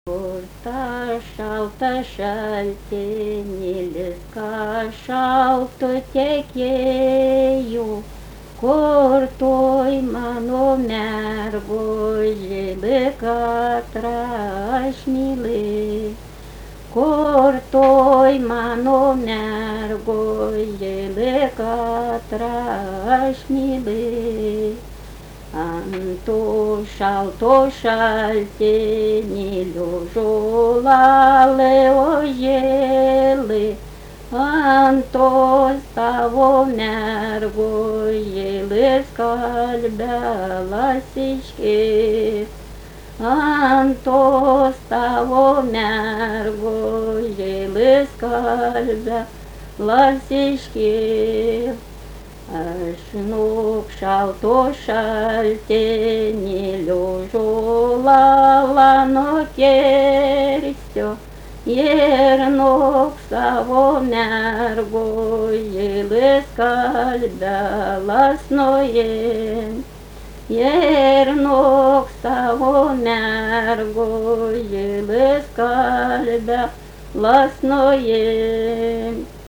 Kur ta šalta šaltinėliska šaltu tekėjo, kur toj mano mergužėlė katrą aš mylėjau, kur toj mano mergužėlė katrą aš mylėjau. Ant to šalto šaltinėlio žolelė ožėlė, ant tos tavo mergužėlės kalbelas iškėlė, ant tos tavo mergužėlės kalbelas iškėlė. Aš nuk šalto šaltinėlio žolelę nukirsiu ir nuk savo mergužėlės kalbelas nuimsiu, ir nuk savo mergužėlės kalbelas nuimsiu.